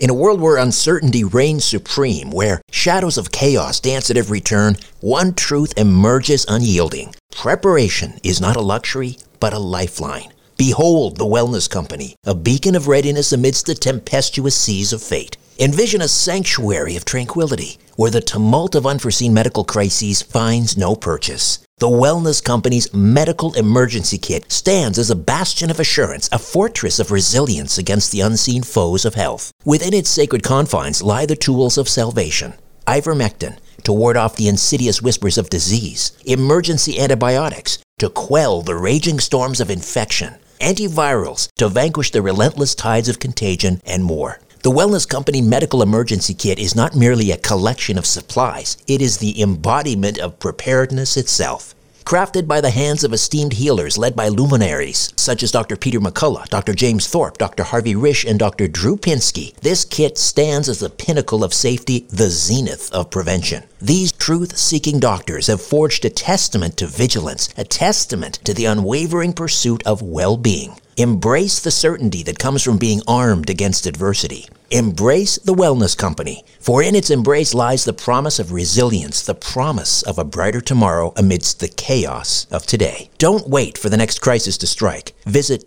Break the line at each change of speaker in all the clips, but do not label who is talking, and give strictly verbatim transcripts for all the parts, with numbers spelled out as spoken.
In a world where uncertainty reigns supreme, where shadows of chaos dance at every turn, one truth emerges unyielding. Preparation is not a luxury, but a lifeline. Behold the Wellness Company, a beacon of readiness amidst the tempestuous seas of fate. Envision a sanctuary of tranquility, where the tumult of unforeseen medical crises finds no purchase. The Wellness Company's Medical Emergency Kit stands as a bastion of assurance, a fortress of resilience against the unseen foes of health. Within its sacred confines lie the tools of salvation. Ivermectin, to ward off the insidious whispers of disease. Emergency antibiotics, to quell the raging storms of infection. Antivirals, to vanquish the relentless tides of contagion, and more. The Wellness Company Medical Emergency Kit is not merely a collection of supplies. It is the embodiment of preparedness itself. Crafted by the hands of esteemed healers led by luminaries such as Doctor Peter McCullough, Doctor James Thorpe, Doctor Harvey Risch, and Doctor Drew Pinsky, this kit stands as the pinnacle of safety, the zenith of prevention. These truth-seeking doctors have forged a testament to vigilance, a testament to the unwavering pursuit of well-being. Embrace the certainty that comes from being armed against adversity. Embrace the Wellness Company, for in its embrace lies the promise of resilience, the promise of a brighter tomorrow amidst the chaos of today. Don't wait for the next crisis to strike. Visit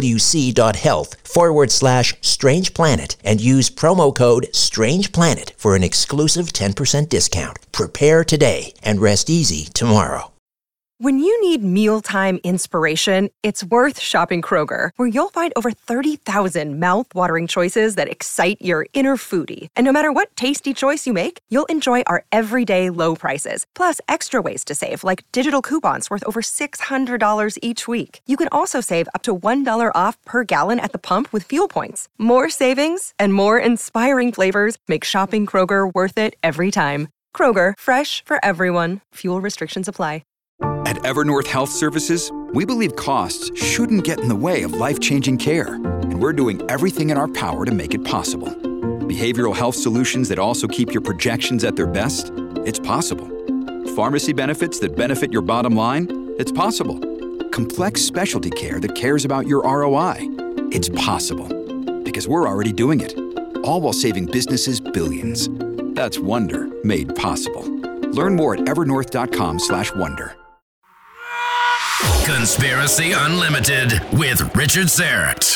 twc.health forward slash Strange Planet and use promo code Strange Planet for an exclusive ten percent discount. Prepare today and rest easy tomorrow.
When you need mealtime inspiration, it's worth shopping Kroger, where you'll find over thirty thousand mouth-watering choices that excite your inner foodie. And no matter what tasty choice you make, you'll enjoy our everyday low prices, plus extra ways to save, like digital coupons worth over six hundred dollars each week. You can also save up to one dollar off per gallon at the pump with fuel points. More savings and more inspiring flavors make shopping Kroger worth it every time. Kroger, fresh for everyone. Fuel restrictions apply.
At Evernorth Health Services, we believe costs shouldn't get in the way of life-changing care, and we're doing everything in our power to make it possible. Behavioral health solutions that also keep your projections at their best? It's possible. Pharmacy benefits that benefit your bottom line? It's possible. Complex specialty care that cares about your R O I? It's possible. Because we're already doing it. All while saving businesses billions. That's Wonder made possible. Learn more at evernorth.com slash wonder.
Conspiracy Unlimited with Richard Syrett.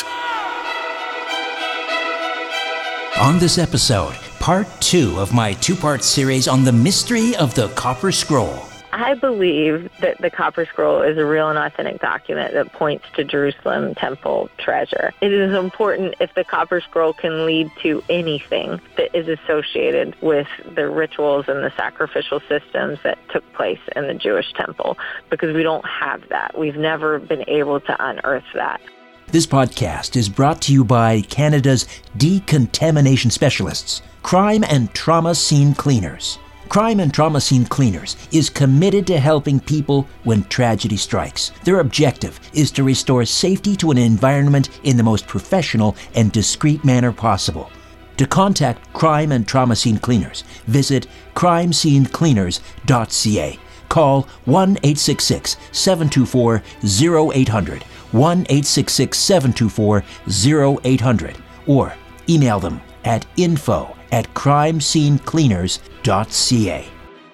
On this episode, part two of my two-part series on the mystery of the Copper Scroll.
I believe that the Copper Scroll is a real and authentic document that points to Jerusalem temple treasure. It is important if the Copper Scroll can lead to anything that is associated with the rituals and the sacrificial systems that took place in the Jewish temple, because we don't have that. We've never been able to unearth that.
This podcast is brought to you by Canada's decontamination specialists, Crime and Trauma Scene Cleaners. Crime and Trauma Scene Cleaners is committed to helping people when tragedy strikes. Their objective is to restore safety to an environment in the most professional and discreet manner possible. To contact Crime and Trauma Scene Cleaners, visit crime scene cleaners dot c a. Call one eight six six, seven two four, zero eight hundred, one eight six six, seven two four, zero eight hundred, or email them at info at crime scene cleaners dot c a.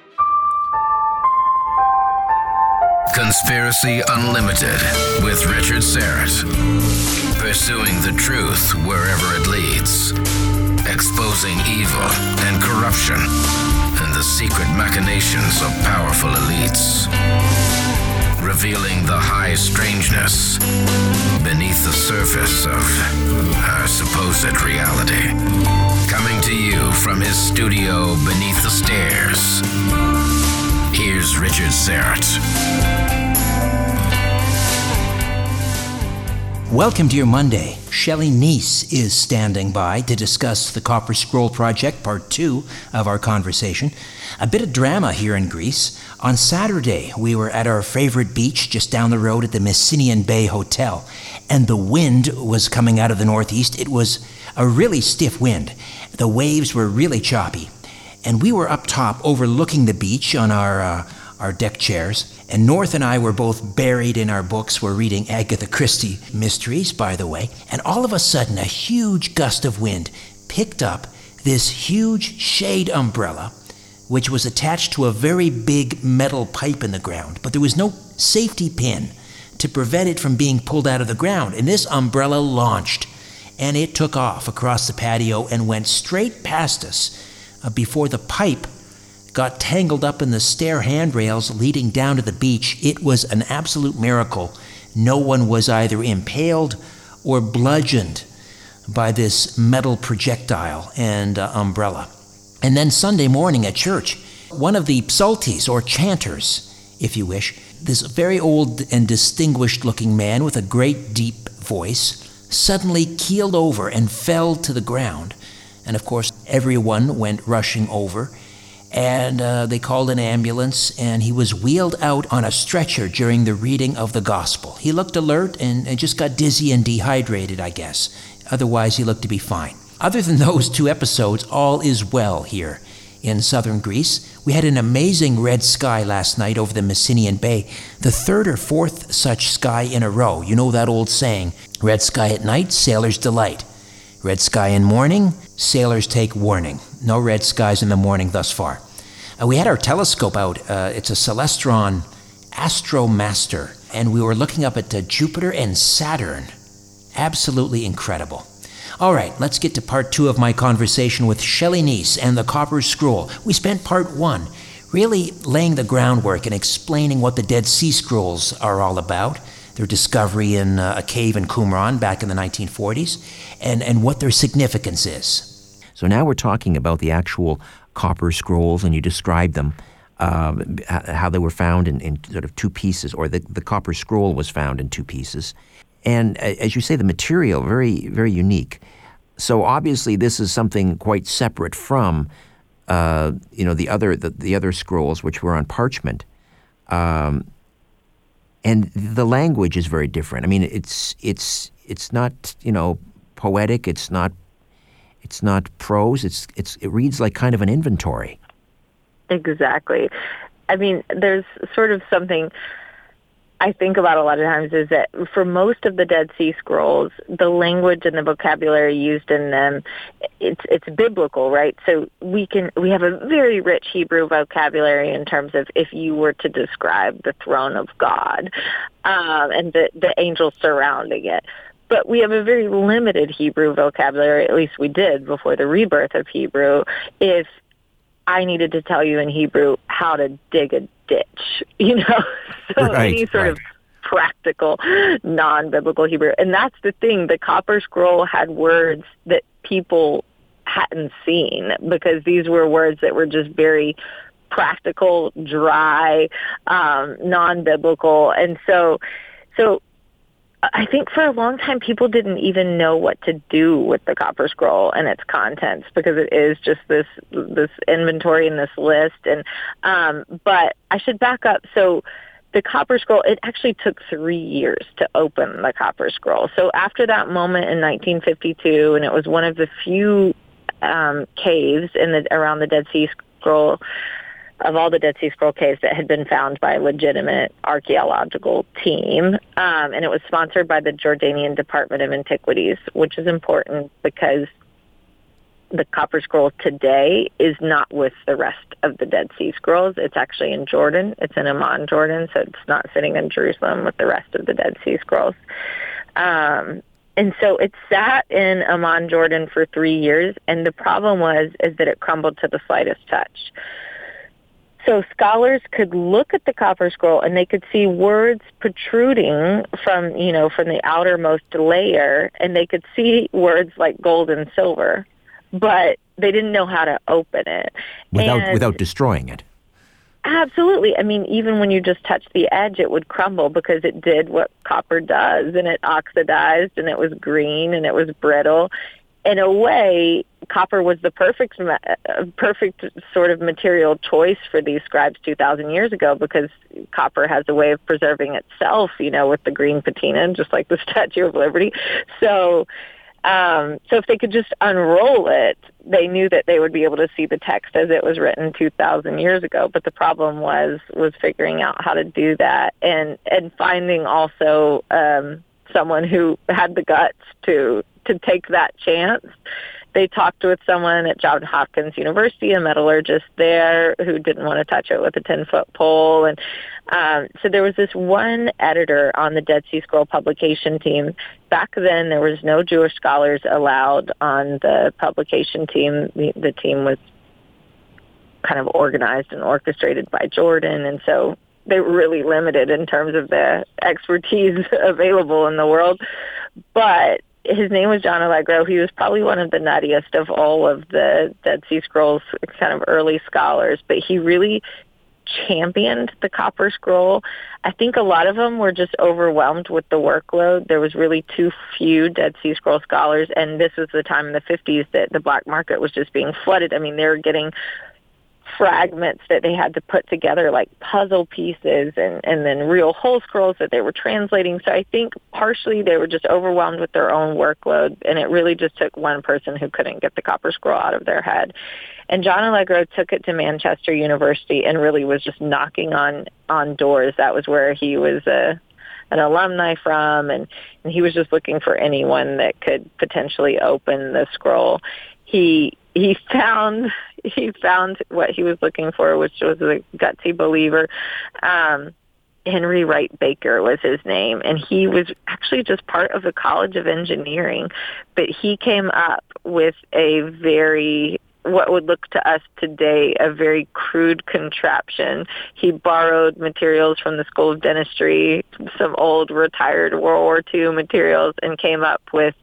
Conspiracy Unlimited with Richard Syrett. Pursuing the truth wherever it leads. Exposing evil and corruption and the secret machinations of powerful elites. Revealing the high strangeness beneath the surface of our supposed reality. Coming to you from his studio beneath the stairs, here's Richard Syrett.
Welcome to your Monday. Shelley Neese is standing by to discuss the Copper Scroll Project, part two of our conversation. A bit of drama here in Greece. On Saturday, we were at our favorite beach just down the road at the Messinian Bay Hotel, and the wind was coming out of the northeast. It was a really stiff wind. The waves were really choppy, and we were up top overlooking the beach on our uh, our deck chairs, and North and I were both buried in our books. We're reading Agatha Christie mysteries, by the way, and all of a sudden a huge gust of wind picked up this huge shade umbrella, which was attached to a very big metal pipe in the ground, but there was no safety pin to prevent it from being pulled out of the ground. And this umbrella launched, and it took off across the patio and went straight past us uh, before the pipe got tangled up in the stair handrails leading down to the beach. It was an absolute miracle. No one was either impaled or bludgeoned by this metal projectile and uh, umbrella. And then Sunday morning at church, one of the psalties, or chanters, if you wish, this very old and distinguished-looking man with a great deep voice, suddenly keeled over and fell to the ground. And of course, everyone went rushing over, and uh, they called an ambulance, and he was wheeled out on a stretcher during the reading of the gospel. He looked alert and, and just got dizzy and dehydrated, I guess. Otherwise, he looked to be fine. Other than those two episodes, all is well here in southern Greece. We had an amazing red sky last night over the Messinian Bay, the third or fourth such sky in a row. You know that old saying, red sky at night, sailors delight. Red sky in morning, sailors take warning. No red skies in the morning thus far. Uh, we had our telescope out. Uh, it's a Celestron Astromaster, and we were looking up at uh, Jupiter and Saturn. Absolutely incredible. All right, let's get to part two of my conversation with Shelley Nease and the Copper Scroll. We spent part one really laying the groundwork and explaining what the Dead Sea Scrolls are all about, their discovery in uh, a cave in Qumran back in the nineteen forties, and, and what their significance is.
So now we're talking about the actual Copper Scrolls, and you described them, uh, how they were found in, in sort of two pieces, or the, the Copper Scroll was found in two pieces. And as you say, the material, very, very unique. So obviously this is something quite separate from, uh, you know, the other the, the other scrolls, which were on parchment. Um, and the language is very different. I mean, it's it's it's not, you know, poetic. It's not it's not prose. It's it's it reads like kind of an inventory.
Exactly. I mean, there's sort of something I think about a lot of times is that for most of the Dead Sea Scrolls, the language and the vocabulary used in them, it's it's biblical, right? So we can we have a very rich Hebrew vocabulary in terms of if you were to describe the throne of God um, and the, the angels surrounding it. But we have a very limited Hebrew vocabulary, at least we did before the rebirth of Hebrew, if I needed to tell you in Hebrew how to dig a ditch, you know, so
right,
any sort
right.
of practical, non-biblical Hebrew. And that's the thing. The Copper Scroll had words that people hadn't seen because these were words that were just very practical, dry, um, non-biblical. And so, so I think for a long time, people didn't even know what to do with the Copper Scroll and its contents because it is just this this inventory and this list. And um, but I should back up. So the Copper Scroll, it actually took three years to open the Copper Scroll. So after that moment in nineteen fifty-two, and it was one of the few um, caves in the around the Dead Sea Scroll, of all the Dead Sea Scroll caves that had been found by a legitimate archaeological team. Um, and it was sponsored by the Jordanian Department of Antiquities, which is important because the Copper Scroll today is not with the rest of the Dead Sea Scrolls. It's actually in Jordan. It's in Amman, Jordan, so it's not sitting in Jerusalem with the rest of the Dead Sea Scrolls. Um, and so it sat in Amman, Jordan for three years, and the problem was is that it crumbled to the slightest touch. So scholars could look at the Copper Scroll and they could see words protruding from, you know, from the outermost layer, and they could see words like gold and silver, but they didn't know how to open it.
Without
and
without destroying it.
Absolutely. I mean, even when you just touched the edge, it would crumble because it did what copper does, and it oxidized, and it was green, and it was brittle. In a way, copper was the perfect perfect sort of material choice for these scribes two thousand years ago because copper has a way of preserving itself, you know, with the green patina, just like the Statue of Liberty. So um, so if they could just unroll it, they knew that they would be able to see the text as it was written two thousand years ago. But the problem was was figuring out how to do that and, and finding also um, someone who had the guts to to take that chance they talked with someone at Johns Hopkins University, a metallurgist there, who didn't want to touch it with a ten-foot pole. And um, so there was this one editor on the Dead Sea Scroll publication team. Back then, there was no Jewish scholars allowed on the publication team. The, the team was kind of organized and orchestrated by Jordan, and so they were really limited in terms of the expertise available in the world. But his name was John Allegro. He was probably one of the nuttiest of all of the Dead Sea Scrolls kind of early scholars, but he really championed the Copper Scroll. I think a lot of them were just overwhelmed with the workload. There was really too few Dead Sea Scroll scholars, and this was the time in the fifties that the black market was just being flooded. I mean, they were getting fragments that they had to put together like puzzle pieces, and, and then real whole scrolls that they were translating. So I think partially they were just overwhelmed with their own workload, and it really just took one person who couldn't get the Copper Scroll out of their head. And John Allegro took it to Manchester University and really was just knocking on, on doors. That was where he was a, an alumni from, and, and he was just looking for anyone that could potentially open the scroll. He he found he found what he was looking for, which was a gutsy believer. Um, Henry Wright Baker was his name, and he was actually just part of the College of Engineering, but he came up with a very, what would look to us today, a very crude contraption. He borrowed materials from the School of Dentistry, some old retired World War Two materials, and came up with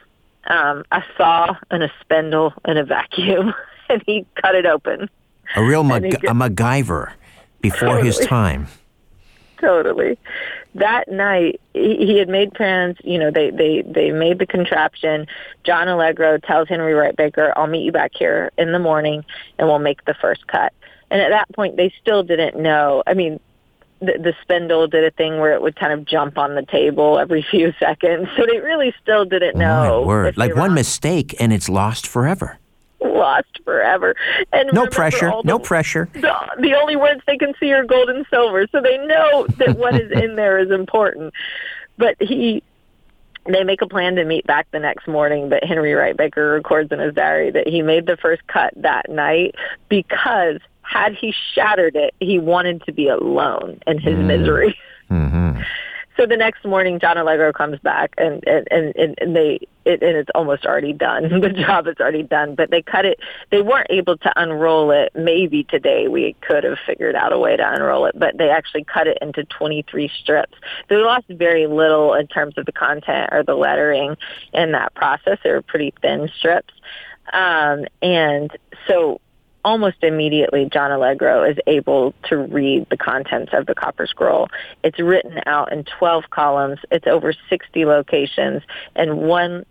um, a saw and a spindle and a vacuum, and he cut it open.
A real Mac- a MacGyver before
totally.
his time.
Totally. That night, he, he had made plans. You know, they, they, they made the contraption. John Allegro tells Henry Wright Baker, I'll meet you back here in the morning, and we'll make the first cut. And at that point, they still didn't know. I mean, the, the spindle did a thing where it would kind of jump on the table every few seconds. So they really still didn't know.
My word. Like one
on.
mistake, and it's lost forever.
Lost forever. And
no pressure,
the,
no pressure.
The, the only words they can see are gold and silver, so they know that what is in there is important. But he, they make a plan to meet back the next morning, but Henry Wright Baker records in his diary that he made the first cut that night because had he shattered it, he wanted to be alone in his mm. misery.
Mm-hmm.
So the next morning, John Allegro comes back, and and, and, and they it, and it's almost already done. The job is already done, but they cut it. They weren't able to unroll it. Maybe today we could have figured out a way to unroll it, but they actually cut it into twenty-three strips. They lost very little in terms of the content or the lettering in that process. They were pretty thin strips, um, and so. Almost immediately, John Allegro is able to read the contents of the Copper Scroll. It's written out in twelve columns. It's over sixty locations, and one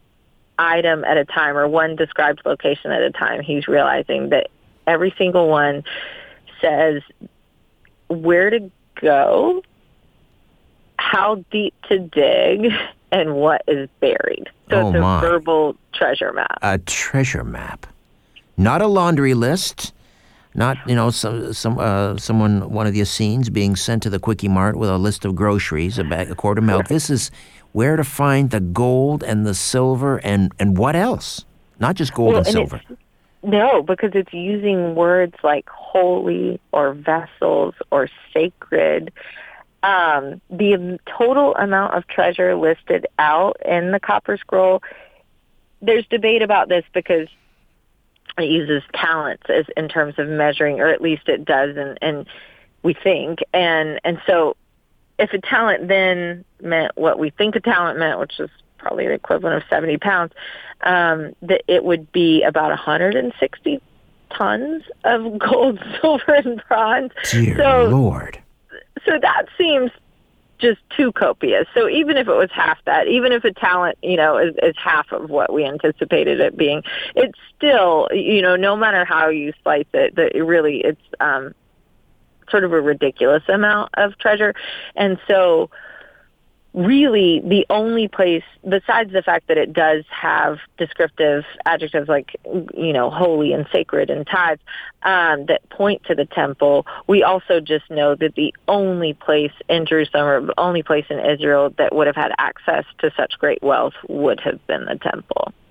item at a time, or one described location at a time, he's realizing that every single one says where to go, how deep to dig, and what is buried. So
oh
it's a
my.
verbal treasure map.
A treasure map. Not a laundry list, not, you know, some, some, uh, someone, one of the Essenes being sent to the Quickie Mart with a list of groceries, a bag, a quart of milk. This is where to find the gold and the silver and, and what else? Not just gold
well,
and,
and
silver.
No, because it's using words like holy or vessels or sacred. Um, the total amount of treasure listed out in the Copper Scroll, there's debate about this because it uses talents as in terms of measuring, or at least it does, and, and we think. And and so if a talent then meant what we think a talent meant, which is probably the equivalent of seventy pounds, um, that it would be about one hundred sixty tons of gold, silver, and bronze.
Dear
so,
Lord.
So that seems just too copious. So even if it was half that, even if a talent, you know, is, is half of what we anticipated it being, it's still, you know, no matter how you slice it, that it really, it's um, sort of a ridiculous amount of treasure. And so really the only place, besides the fact that it does have descriptive adjectives like, you know, holy and sacred and tithes um, that point to the temple, we also just know that the only place in Jerusalem, or the only place in Israel that would have had access to such great wealth would have been the temple.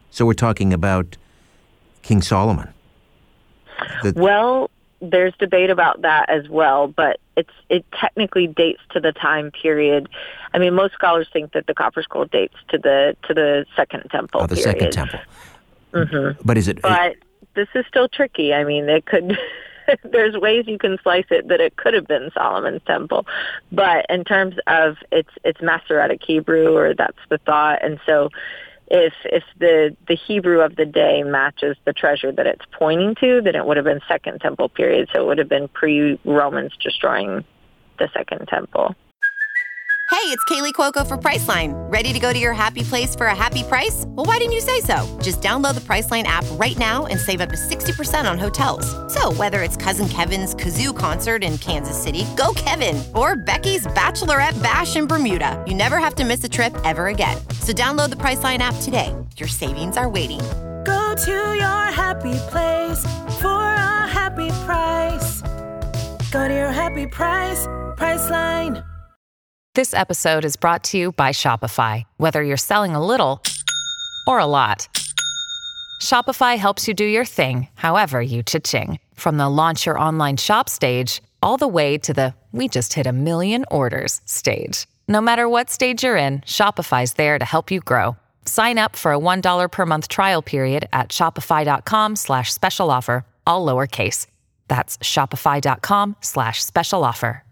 So we're talking about King Solomon. The,
well, there's debate about that as well, but it's it technically dates to the time period. I mean, most scholars think that the Copper Scroll dates to the to the Second Temple.
Oh, the
period.
Second Temple.
Mm-hmm.
But is it?
But this is still tricky. I mean, it could. There's ways you can slice it that it could have been Solomon's temple, but in terms of it's it's Masoretic Hebrew, or that's the thought, and so. If if the, the Hebrew of the day matches the treasure that it's pointing to, then it would have been Second Temple period. So it would have been pre-Romans destroying the Second Temple.
Hey, it's Kaylee Cuoco for Priceline. Ready to go to your happy place for a happy price? Well, why didn't you say so? Just download the Priceline app right now and save up to sixty percent on hotels. So whether it's Cousin Kevin's Kazoo Concert in Kansas City, go Kevin, or Becky's Bachelorette Bash in Bermuda, you never have to miss a trip ever again. So download the Priceline app today. Your savings are waiting.
Go to your happy place for a happy price. Go to your happy price, Priceline.
This episode is brought to you by Shopify. Whether you're selling a little or a lot, Shopify helps you do your thing, however you cha-ching. From the launch your online shop stage, all the way to the we just hit a million orders stage. No matter what stage you're in, Shopify's there to help you grow. Sign up for a one dollar per month trial period at shopify.com slash special offer, all lowercase. That's shopify.com slash special offer.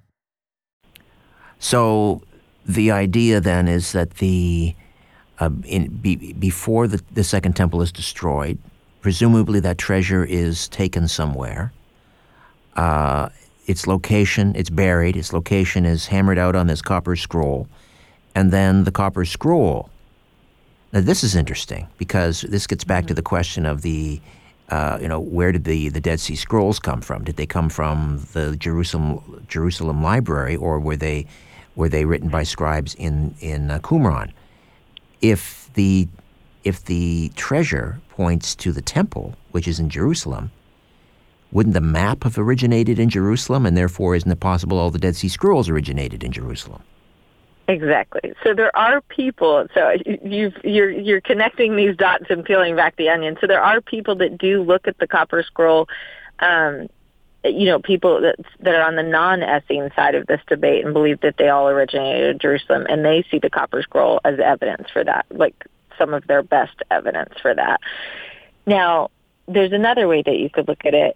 So the idea then is that the uh, in, be, before the, the Second Temple is destroyed, presumably that treasure is taken somewhere. Uh, its location, it's buried. Its location is hammered out on this copper scroll, and then the copper scroll. Now this is interesting because this gets back to the question of the, uh, you know, where did the, the Dead Sea Scrolls come from? Did they come from the Jerusalem Jerusalem library, or were they were they written by scribes in in uh, Qumran? If the if the treasure points to the temple, which is in Jerusalem, wouldn't the map have originated in Jerusalem, and therefore isn't it possible all the Dead Sea Scrolls originated in Jerusalem?
Exactly. So there are people. So you've, you're you're connecting these dots and peeling back the onion. So there are people that do look at the Copper Scroll. Um, you know, people that that are on the non-Essene side of this debate and believe that they all originated in Jerusalem, and they see the Copper Scroll as evidence for that, like some of their best evidence for that. Now, there's another way that you could look at it.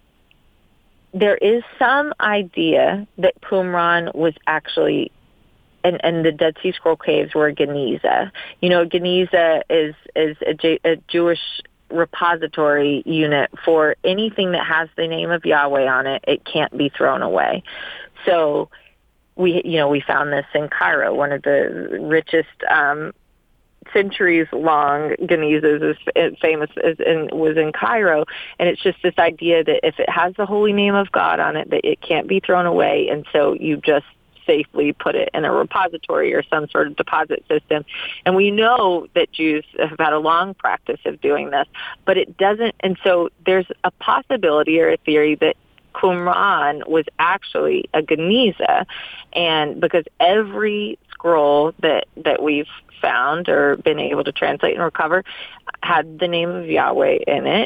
There is some idea that Qumran was actually, and, and the Dead Sea Scroll caves were Geniza. You know, Geniza is is a, J, a Jewish repository unit for anything that has the name of Yahweh on it. It can't be thrown away. So we, you know, we found this in Cairo, one of the richest um, centuries-long Genizas is famous is in, was in Cairo, and it's just this idea that if it has the holy name of God on it, that it can't be thrown away, and so you just safely put it in a repository or some sort of deposit system. And we know that Jews have had a long practice of doing this, but it doesn't, and so there's a possibility or a theory that Qumran was actually a Geniza, and because every scroll that, that we've found or been able to translate and recover had the name of Yahweh in it.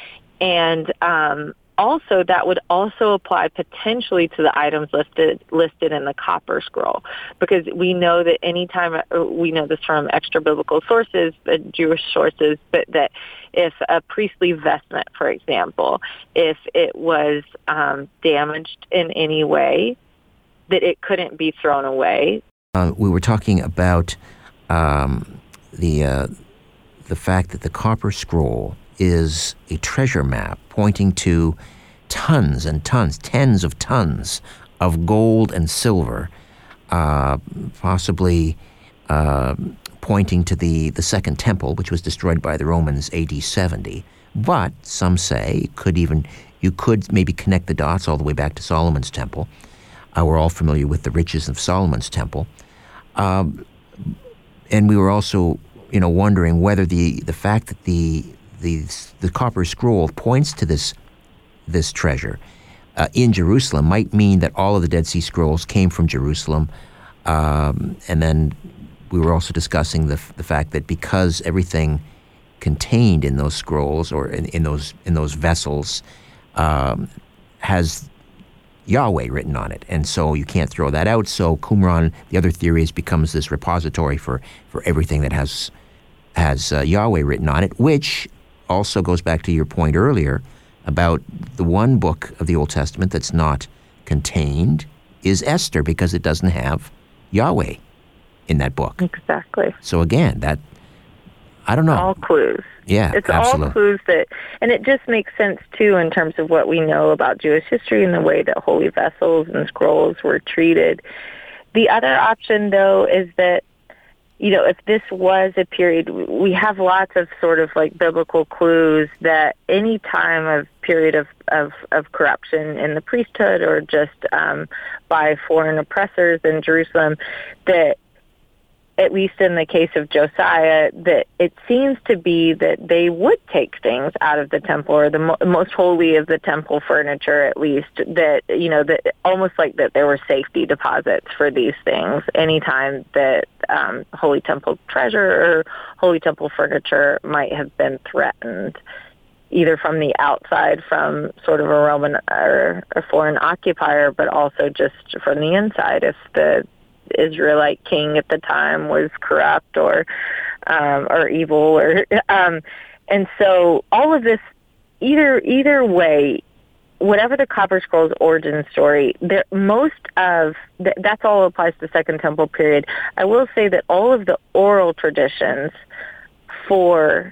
And um, also that would also apply potentially to the items listed listed in the Copper Scroll, because we know that anytime, we know this from extra biblical sources, uh, Jewish sources, but that if a priestly vestment, for example, if it was um, damaged in any way, that it couldn't be thrown away.
Uh, we were talking about um, the uh, the fact that the Copper Scroll is a treasure map pointing to tons and tons, tens of tons of gold and silver, uh, possibly uh, pointing to the, the Second Temple, which was destroyed by the Romans A D seventy. But some say it could even you could maybe connect the dots all the way back to Solomon's Temple. Uh, we're all familiar with the riches of Solomon's Temple. Um, and we were also, you know, wondering whether the, the fact that the the the Copper Scroll points to this this treasure uh, in Jerusalem might mean that all of the Dead Sea Scrolls came from Jerusalem. Um, and then we were also discussing the the fact that because everything contained in those scrolls or in, in those in those vessels um, has Yahweh written on it, and so you can't throw that out. So Qumran, the other theories, becomes this repository for, for everything that has has uh, Yahweh written on it, which also goes back to your point earlier about the one book of the Old Testament that's not contained is Esther, because it doesn't have Yahweh in that book.
Exactly.
So again, that, I don't know.
All clues.
Yeah,
it's
absolutely.
all clues that, and it just makes sense too in terms of what we know about Jewish history and the way that holy vessels and scrolls were treated. The other option, though, is that, you know, if this was a period, we have lots of sort of like biblical clues that any time of period of, of, of corruption in the priesthood or just um, by foreign oppressors in Jerusalem, that at least in the case of Josiah, that it seems to be that they would take things out of the temple, or the mo- most holy of the temple furniture, at least, that, you know, that almost like that there were safety deposits for these things anytime that um, holy temple treasure or holy temple furniture might have been threatened, either from the outside, from sort of a Roman or a foreign occupier, but also just from the inside if the Israelite king at the time was corrupt or um, or evil, or um, and so all of this, either either way, whatever the Copper Scrolls origin story, there, most of th- that's all applies to the Second Temple period. I will say that all of the oral traditions for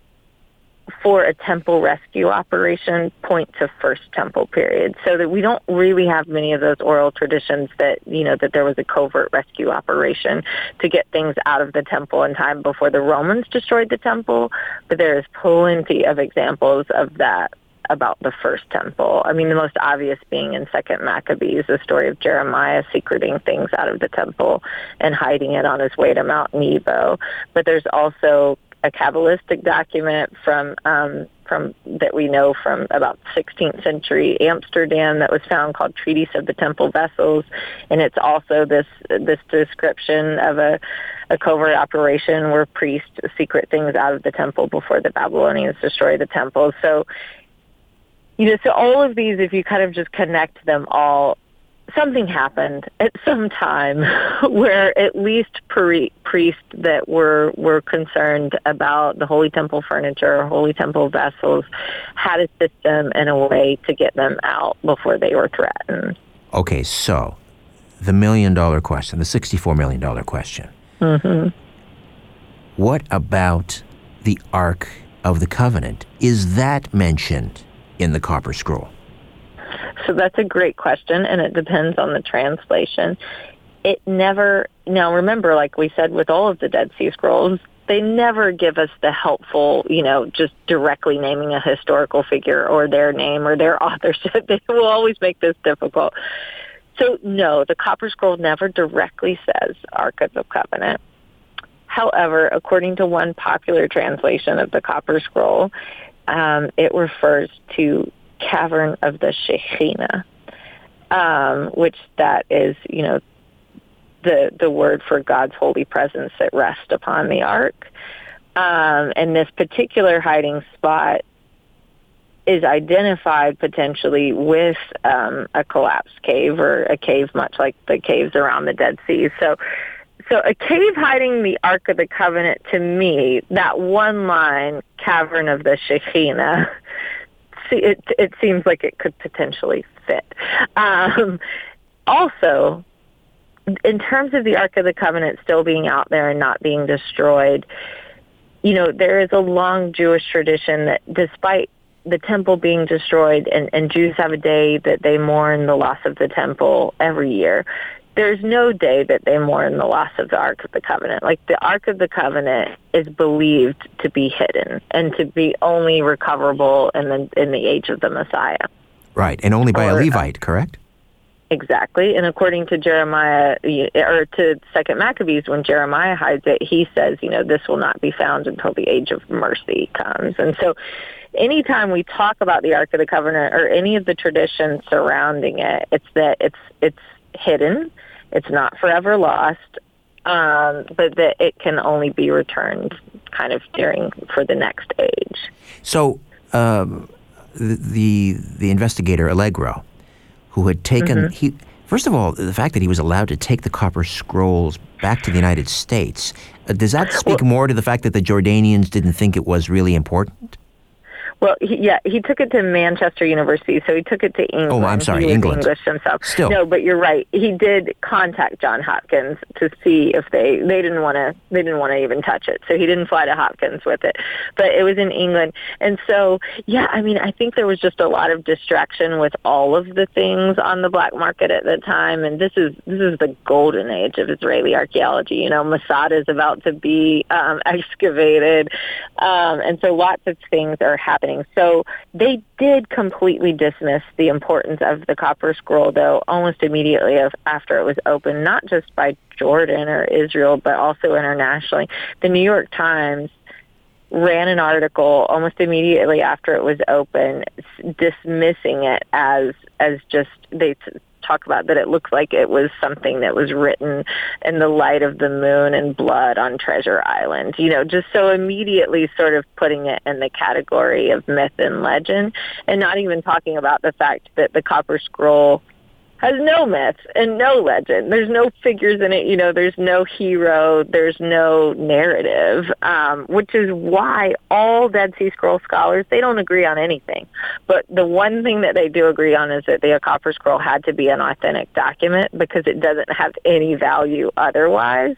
for a temple rescue operation point to First Temple period, so that we don't really have many of those oral traditions that, you know, that there was a covert rescue operation to get things out of the temple in time before the Romans destroyed the temple, but there is plenty of examples of that about the First Temple. I mean, the most obvious being in Second Maccabees, the story of Jeremiah secreting things out of the temple and hiding it on his way to Mount Nebo. But there's also a Kabbalistic document from um, from that we know from about sixteenth century Amsterdam that was found called Treatise of the Temple Vessels, and it's also this this description of a, a covert operation where priests secret things out of the temple before the Babylonians destroy the temple. So, you know, so all of these, if you kind of just connect them all, something happened at some time where at least pri- priests that were were concerned about the Holy Temple furniture, Holy Temple vessels, had a system and a way to get them out before they were threatened.
Okay, so the million-dollar question, the sixty-four million dollars question.
Mm-hmm.
What about the Ark of the Covenant? Is that mentioned in the Copper Scroll?
So that's a great question, and it depends on the translation. It never, now remember, like we said with all of the Dead Sea Scrolls, they never give us the helpful, you know, just directly naming a historical figure or their name or their authorship. They will always make this difficult. So no, the Copper Scroll never directly says Ark of the Covenant. However, according to one popular translation of the Copper Scroll, um, it refers to Cavern of the Shekhinah, um, which that is, you know, the the word for God's holy presence that rests upon the ark. Um, and this particular hiding spot is identified potentially with um, a collapsed cave, or a cave much like the caves around the Dead Sea. So, so a cave hiding the Ark of the Covenant, to me, that one line, Cavern of the Shekhinah, It, it seems like it could potentially fit. Um, also, in terms of the Ark of the Covenant still being out there and not being destroyed, you know, there is a long Jewish tradition that despite the temple being destroyed, and, and Jews have a day that they mourn the loss of the temple every year, there's no day that they mourn the loss of the Ark of the Covenant. Like, the Ark of the Covenant is believed to be hidden and to be only recoverable in the in the age of the Messiah.
Right, and only by
or,
a Levite, correct?
Exactly, and according to Jeremiah, or to Second Maccabees, when Jeremiah hides it, he says, you know, this will not be found until the age of mercy comes. And so anytime we talk about the Ark of the Covenant or any of the traditions surrounding it, it's that it's it's hidden. It's not forever lost, um, but that it can only be returned kind of during for the next age.
So um, the the investigator Allegro, who had taken mm-hmm. he first of all the fact that he was allowed to take the copper scrolls back to the United States, uh, does that speak well, more to the fact that the Jordanians didn't think it was really important?
Well, he, yeah, he took it to Manchester University, so he took it to England.
Oh, I'm sorry,
he was
England.
English himself.
Still.
No, but you're right. He did contact Johns Hopkins to see if they they didn't want to they didn't want to even touch it, so he didn't fly to Hopkins with it. But it was in England, and so yeah, I mean, I think there was just a lot of distraction with all of the things on the black market at the time, and this is this is the golden age of Israeli archaeology. You know, Masada is about to be um, excavated, um, and so lots of things are happening. So they did completely dismiss the importance of the Copper Scroll, though, almost immediately after it was opened, not just by Jordan or Israel, but also internationally. The New York Times ran an article almost immediately after it was open, dismissing it as as just they talk about that it looked like it was something that was written in the light of the moon and blood on Treasure Island, you know, just so immediately sort of putting it in the category of myth and legend, and not even talking about the fact that the Copper Scroll has no myth and no legend. There's no figures in it. You know, there's no hero. There's no narrative, um, which is why all Dead Sea Scroll scholars, they don't agree on anything. But the one thing that they do agree on is that the Copper Scroll had to be an authentic document because it doesn't have any value otherwise.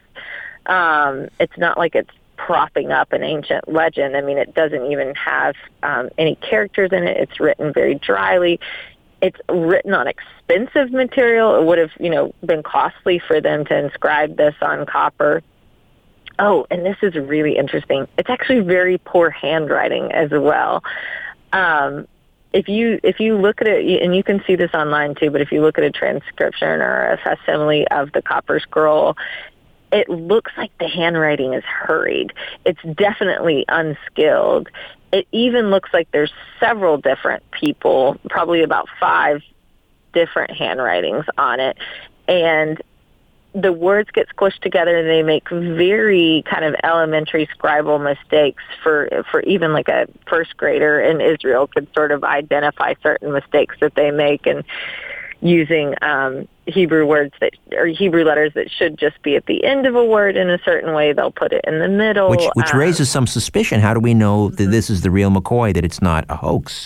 Um, it's not like it's propping up an ancient legend. I mean, it doesn't even have um, any characters in it. It's written very dryly. It's written on expensive material. It would have, you know, been costly for them to inscribe this on copper. Oh, and this is really interesting. It's actually very poor handwriting as well. Um, if you if you look at it, and you can see this online too, but if you look at a transcription or a facsimile of the Copper Scroll, it looks like the handwriting is hurried. It's definitely unskilled. It even looks like there's several different people, probably about five different handwritings on it. And the words get squished together and they make very kind of elementary scribal mistakes for, for even like a first grader in Israel could sort of identify certain mistakes that they make, and using um, Hebrew words that or Hebrew letters that should just be at the end of a word in a certain way, they'll put it in the middle.
Which, which
um,
raises some suspicion. How do we know that this is the real McCoy, that it's not a hoax?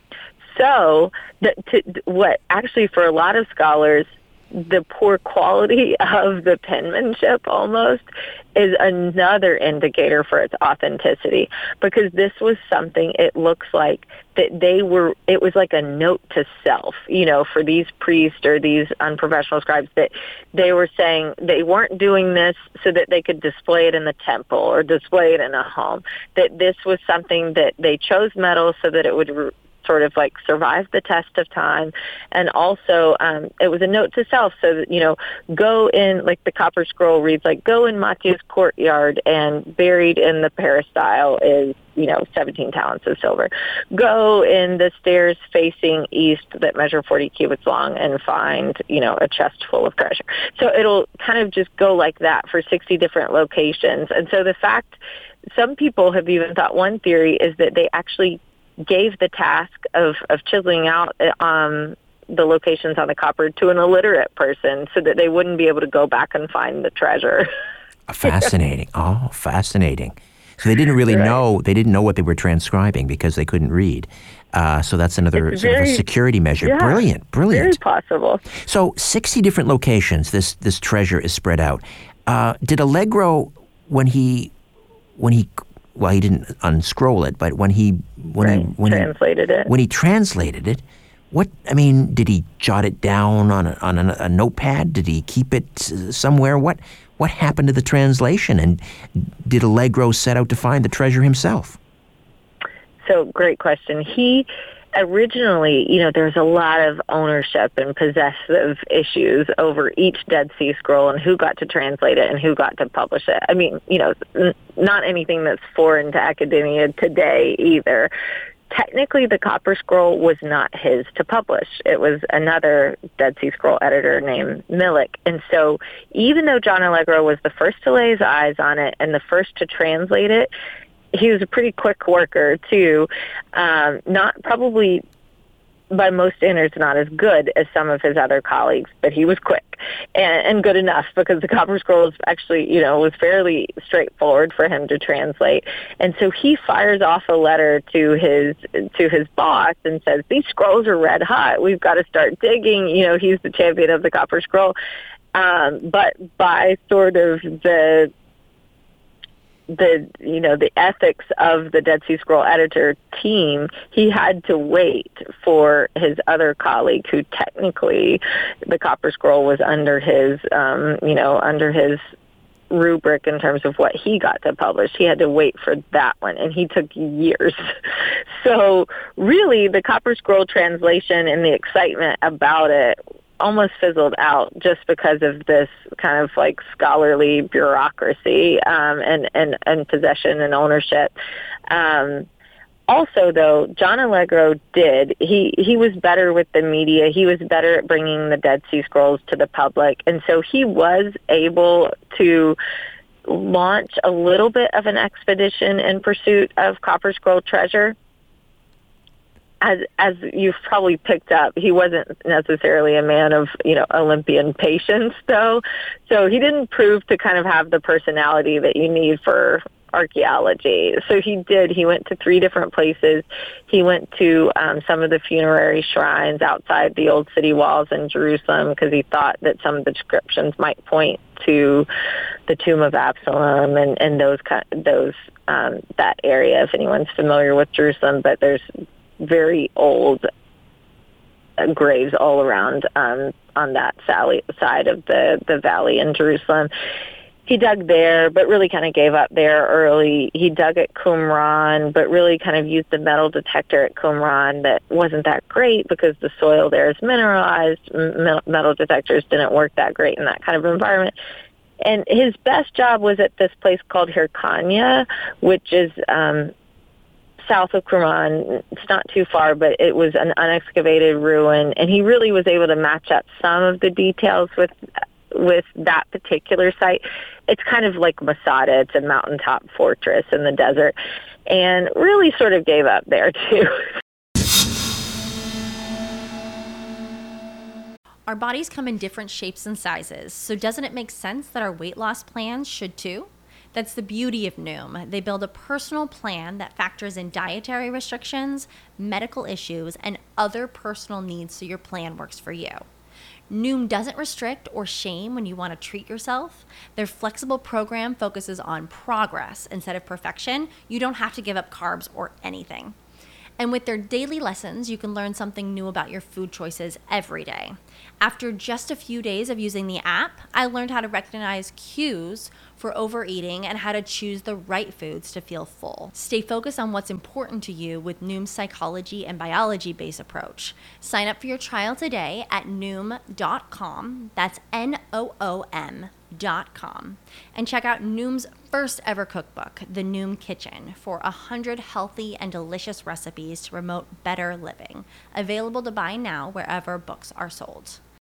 So, the, to, what actually for a lot of scholars, the poor quality of the penmanship almost is another indicator for its authenticity, because this was something, it looks like that they were, it was like a note to self, you know, for these priests or these unprofessional scribes, that they were saying they weren't doing this so that they could display it in the temple or display it in a home, that this was something that they chose metal so that it would re- sort of like survive the test of time. And also um, it was a note to self, so that, you know, go in, like the Copper Scroll reads like, go in Mathieu's courtyard, and buried in the peristyle is, you know, seventeen talents of silver. Go in the stairs facing east that measure forty cubits long and find, you know, a chest full of treasure. So it'll kind of just go like that for sixty different locations. And so the fact, some people have even thought, one theory is that they actually gave the task of, of chiseling out um, the locations on the copper to an illiterate person so that they wouldn't be able to go back and find the treasure.
Fascinating. Oh, fascinating. So they didn't really right. know, they didn't know what they were transcribing because they couldn't read. Uh, so that's another
it's
sort
very,
of a security measure.
Yeah,
brilliant, brilliant.
Very possible.
So sixty different locations this, this treasure is spread out. Uh, did Allegro, when he, when he, well, he didn't unscroll it, but when he when
right.
he when
translated
he,
it,
when he translated it, what I mean, did he jot it down on a, on a, a notepad? Did he keep it somewhere? What what happened to the translation? And did Allegro set out to find the treasure himself?
So, great question. He originally, you know, there's a lot of ownership and possessive issues over each Dead Sea Scroll and who got to translate it and who got to publish it. I mean, you know, n- not anything that's foreign to academia today either. technically the Copper Scroll was not his to publish. It was another Dead Sea Scroll editor named Milik. And so even though John Allegro was the first to lay his eyes on it and the first to translate it, he was a pretty quick worker too. Um, not probably by most standards not as good as some of his other colleagues, but he was quick and, and good enough because the Copper Scroll is actually, you know, was fairly straightforward for him to translate. And so he fires off a letter to his to his boss and says, these scrolls are red hot. We've got to start digging. You know, he's the champion of the Copper Scroll. Um, but by sort of the the you know the ethics of the Dead Sea Scroll editor team, he had to wait for his other colleague, who technically the Copper Scroll was under his um, you know under his rubric in terms of what he got to publish. He had to wait for that one, and he took years. So really, the Copper Scroll translation and the excitement about it almost fizzled out just because of this kind of like scholarly bureaucracy um, and, and, and possession and ownership. Um, also, though, John Allegro did. He, he was better with the media. He was better at bringing the Dead Sea Scrolls to the public. And so he was able to launch a little bit of an expedition in pursuit of Copper Scroll treasure. As, as you've probably picked up, he wasn't necessarily a man of, you know, Olympian patience, though. So he didn't prove to kind of have the personality that you need for archaeology. So he did. He went to three different places. He went to um, some of the funerary shrines outside the old city walls in Jerusalem because he thought that some of the descriptions might point to the tomb of Absalom and, and those those um, that area, if anyone's familiar with Jerusalem. But there's very old uh, graves all around um, on that side of the, the valley in Jerusalem. He dug there, but really kind of gave up there early. He dug at Qumran, but really kind of used the metal detector at Qumran that wasn't that great because the soil there is mineralized. Metal detectors didn't work that great in that kind of environment. And his best job was at this place called Hircania, which is um, south of Qumran. It's not too far, but it was an unexcavated ruin, and he really was able to match up some of the details with with that particular site. It's kind of like Masada. It's a mountaintop fortress in the desert, and really sort of gave up there too.
Our bodies come in different shapes and sizes, so doesn't it make sense that our weight loss plans should too? That's the beauty of Noom. They build a personal plan that factors in dietary restrictions, medical issues, and other personal needs so your plan works for you. Noom doesn't restrict or shame when you want to treat yourself. Their flexible program focuses on progress instead of perfection. You don't have to give up carbs or anything. And with their daily lessons, you can learn something new about your food choices every day. After just a few days of using the app, I learned how to recognize cues for overeating and how to choose the right foods to feel full. Stay focused on what's important to you with Noom's psychology and biology-based approach. Sign up for your trial today at noom dot com. That's N O O M dot com. And check out Noom's first ever cookbook, The Noom Kitchen, for one hundred healthy and delicious recipes to promote better living. Available to buy now wherever books are sold.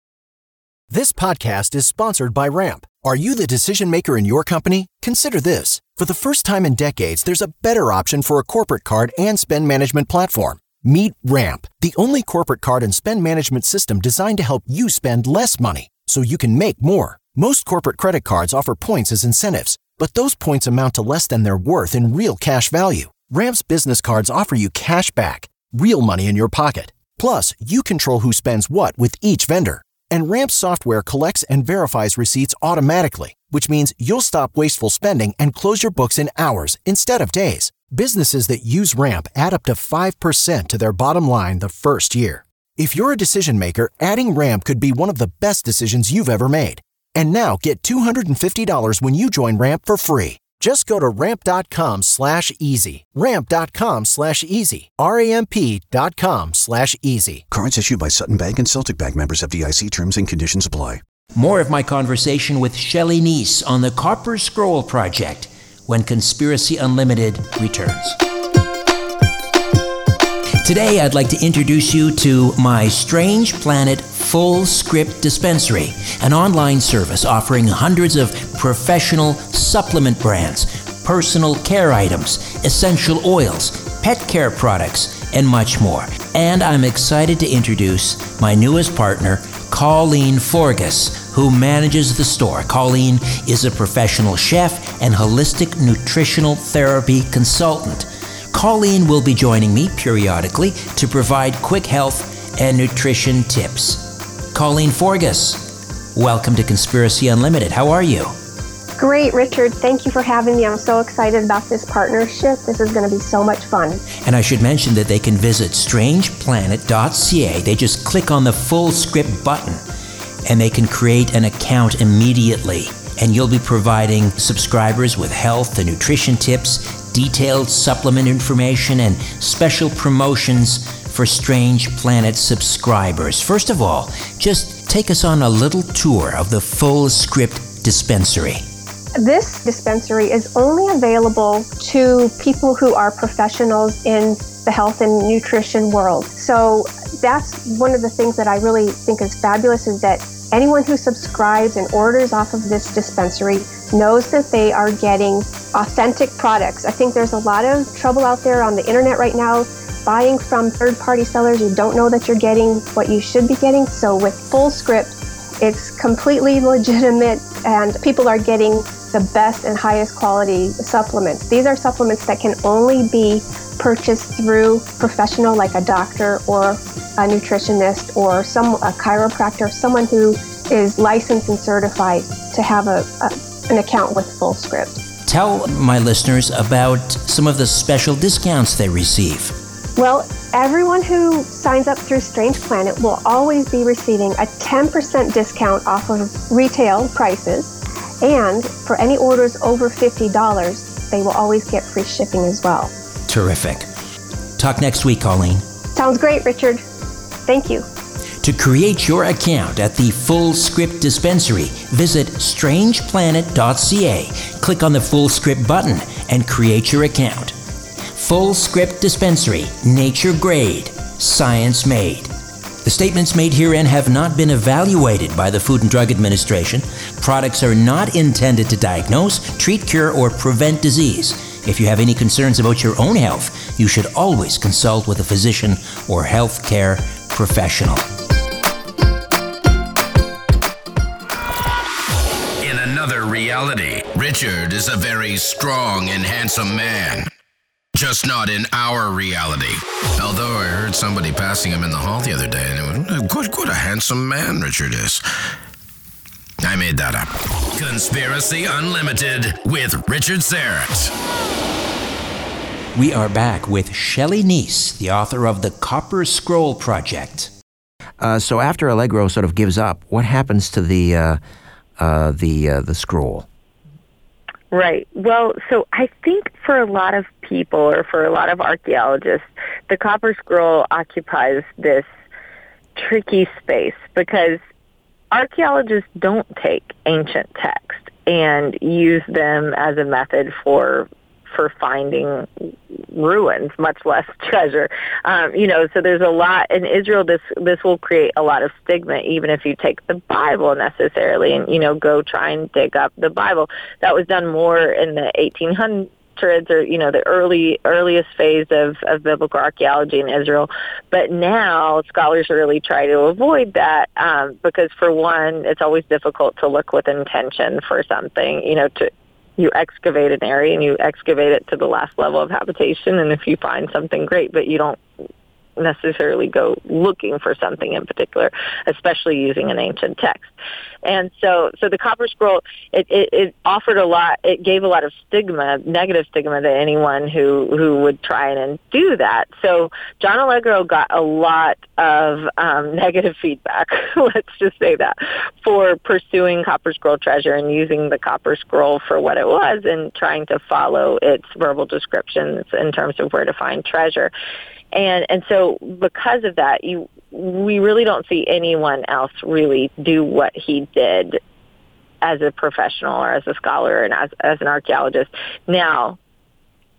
This podcast is sponsored by Ramp. Are you the decision maker in your company? Consider this. For the first time in decades, there's a better option for a corporate card and spend management platform. Meet Ramp, the only corporate card and spend management system designed to help you spend less money so you can make more. Most corporate credit cards offer points as incentives, but those points amount to less than their worth in real cash value. Ramp's business cards offer you cash back, real money in your pocket. Plus, you control who spends what with each vendor. And Ramp's software collects and verifies receipts automatically, which means you'll stop wasteful spending and close your books in hours instead of days. Businesses that use Ramp add up to five percent to their bottom line the first year. If you're a decision maker, adding Ramp could be one of the best decisions you've ever made. And now get two hundred fifty dollars when you join Ramp for free. Just go to ramp.com slash easy. Ramp.com slash easy. R-A-M-P dot com slash easy.
Cards issued by Sutton Bank and Celtic Bank, members of F D I C. Terms and conditions apply.
More of my conversation with Shelley Neese on the Copper Scroll Project when Conspiracy Unlimited returns. Today, I'd like to introduce you to my Strange Planet Full Script Dispensary, an online service offering hundreds of professional supplement brands, personal care items, essential oils, pet care products, and much more. And I'm excited to introduce my newest partner, Colleen Forgas, who manages the store. Colleen is a professional chef and holistic nutritional therapy consultant. Colleen will be joining me periodically to provide quick health and nutrition tips. Colleen Forgas, welcome to Conspiracy Unlimited. How are you?
Great, Richard. Thank you for having me. I'm so excited about this partnership. This is going to be so much fun.
And I should mention that they can visit strange planet dot c a. They just click on the full script button and they can create an account immediately. And you'll be providing subscribers with health and nutrition tips, detailed supplement information, and special promotions for Strange Planet subscribers. First of all, just take us on a little tour of the Full Script Dispensary.
This dispensary is only available to people who are professionals in the health and nutrition world. So that's one of the things that I really think is fabulous, is that anyone who subscribes and orders off of this dispensary knows that they are getting authentic products. I think there's a lot of trouble out there on the internet right now buying from third-party sellers. You don't know that you're getting what you should be getting. So with Full Script, it's completely legitimate, and people are getting the best and highest quality supplements. These are supplements that can only be purchased through professional, like a doctor or a nutritionist or some a chiropractor, someone who is licensed and certified to have a, a an account with Full Script.
Tell my listeners about some of the special discounts they receive.
Well, everyone who signs up through Strange Planet will always be receiving a ten percent discount off of retail prices. And for any orders over fifty dollars, they will always get free shipping as well.
Terrific. Talk next week, Colleen.
Sounds great, Richard. Thank you.
To create your account at the Full Script Dispensary, visit strange planet dot c a. Click on the Full Script button and create your account. Full Script Dispensary, nature grade, science made. The statements made herein have not been evaluated by the Food and Drug Administration. Products are not intended to diagnose, treat, cure, or prevent disease. If you have any concerns about your own health, you should always consult with a physician or healthcare professional.
In another reality, Richard is a very strong and handsome man. Just not in our reality. Although I heard somebody passing him in the hall the other day, and it was, good, what a handsome man Richard is. I made that up. Conspiracy Unlimited with Richard Syrett.
We are back with Shelley Neese, the author of the Copper Scroll Project.
Uh, so after Allegro sort of gives up, what happens to the uh, uh, the uh, the scroll?
Right. Well, so I think for a lot of people, or for a lot of archaeologists, the Copper Scroll occupies this tricky space because archaeologists don't take ancient texts and use them as a method for for finding ruins, much less treasure. Um, you know, so there's a lot in Israel. This this will create a lot of stigma, even if you take the Bible necessarily, and you know, go try and dig up the Bible. That was done more in the eighteen hundreds, or you know, the early earliest phase of, of biblical archaeology in Israel. But now scholars really try to avoid that um, because, for one, it's always difficult to look with intention for something. You know, to you excavate an area and you excavate it to the last level of habitation, and if you find something, great, but you don't necessarily go looking for something in particular, especially using an ancient text. And so so the Copper Scroll, it, it, it offered a lot, it gave a lot of stigma, negative stigma to anyone who, who would try and do that. So John Allegro got a lot of um, negative feedback, let's just say that, for pursuing Copper Scroll treasure and using the Copper Scroll for what it was and trying to follow its verbal descriptions in terms of where to find treasure. And and so because of that, you we really don't see anyone else really do what he did as a professional or as a scholar and as, as an archaeologist. Now,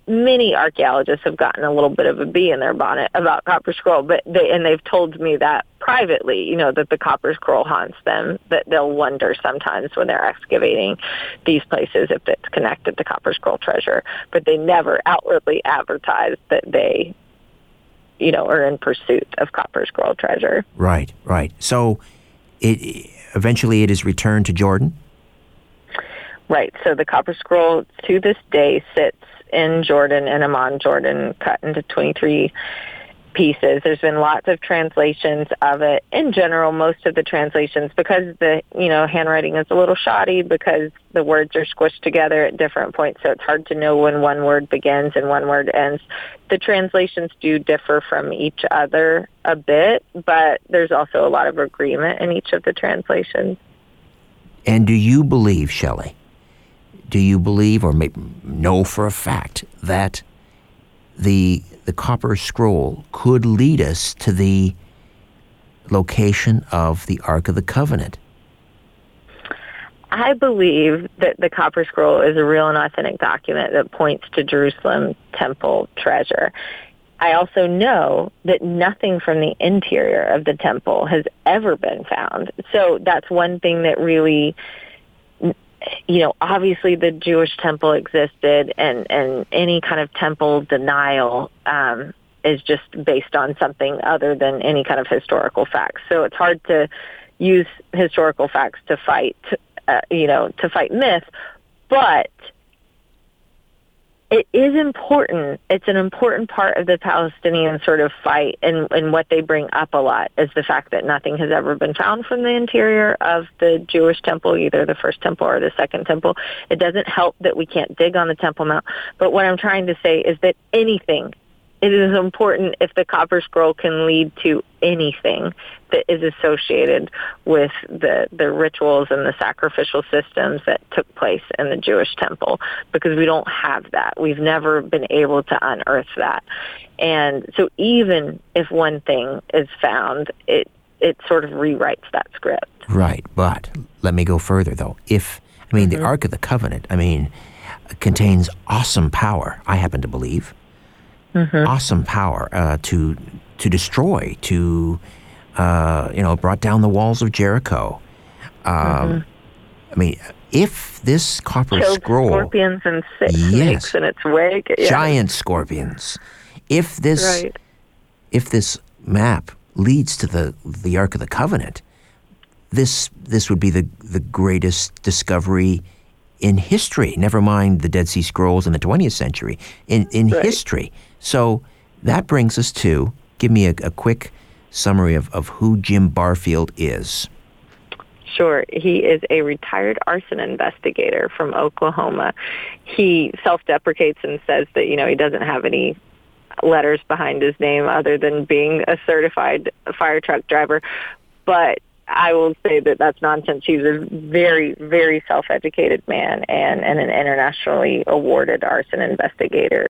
many archaeologists have gotten a little bit of a bee in their bonnet about Copper Scroll, but they, and they've told me that privately, you know, that the Copper Scroll haunts them, that they'll wonder sometimes when they're excavating these places if it's connected to Copper Scroll treasure, but they never outwardly advertise that they, you know, are in pursuit of Copper Scroll treasure.
Right, right. So it eventually it is returned to Jordan?
Right. So the Copper Scroll to this day sits in Jordan, in Amman, Jordan, cut into twenty-three pieces. There's been lots of translations of it. In general, most of the translations, because the, you know, handwriting is a little shoddy, because the words are squished together at different points, so it's hard to know when one word begins and one word ends. The translations do differ from each other a bit, but there's also a lot of agreement in each of the translations.
And do you believe, Shelley, do you believe or may, know for a fact that the the Copper Scroll could lead us to the location of the Ark of the Covenant?
I believe that the Copper Scroll is a real and authentic document that points to Jerusalem temple treasure. I also know that nothing from the interior of the temple has ever been found. So that's one thing that really, you know, obviously the Jewish temple existed, and, and any kind of temple denial um, is just based on something other than any kind of historical facts. So it's hard to use historical facts to fight, uh, you know, to fight myth, but it is important. It's an important part of the Palestinian sort of fight, and, and what they bring up a lot is the fact that nothing has ever been found from the interior of the Jewish temple, either the first temple or the second temple. It doesn't help that we can't dig on the Temple Mount. But what I'm trying to say is that anything, it is important if the Copper Scroll can lead to anything that is associated with the, the rituals and the sacrificial systems that took place in the Jewish temple, because we don't have that. We've never been able to unearth that. And so even if one thing is found, it, it sort of rewrites that script.
Right, but let me go further, though. If, I mean, mm-hmm. the Ark of the Covenant, I mean, contains awesome power, I happen to believe. Mm-hmm. Awesome power uh, to to destroy, to uh, you know, brought down the walls of Jericho. Um, mm-hmm. I mean, if this Copper
Killed
Scroll,
scorpions and six
yes,
snakes in its wake, yeah.
giant scorpions. If this,
right.
if this map leads to the the Ark of the Covenant, this this would be the the greatest discovery in history. Never mind the Dead Sea Scrolls in the twentieth century. In in right. history. So that brings us to, give me a, a quick summary of, of who Jim Barfield is.
Sure. He is a retired arson investigator from Oklahoma. He self-deprecates and says that, you know, he doesn't have any letters behind his name other than being a certified fire truck driver. But I will say that that's nonsense. He's a very, very self-educated man and, and an internationally awarded arson investigator.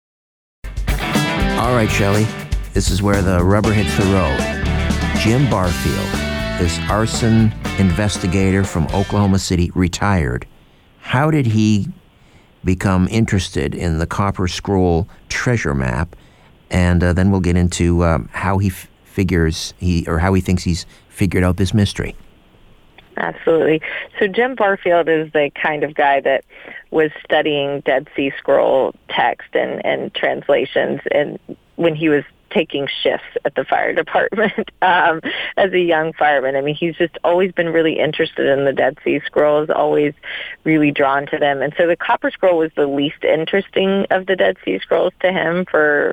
All right, Shelley, this is where the rubber hits the road. Jim Barfield, this arson investigator from Oklahoma City, retired. How did he become interested in the Copper Scroll treasure map? And uh, then we'll get into um, how he f- figures he or how he thinks he's figured out this mystery.
Absolutely. So Jim Barfield is the kind of guy that was studying Dead Sea Scroll text and, and translations, and when he was taking shifts at the fire department um, as a young fireman. I mean, he's just always been really interested in the Dead Sea Scrolls, always really drawn to them. And so the Copper Scroll was the least interesting of the Dead Sea Scrolls to him for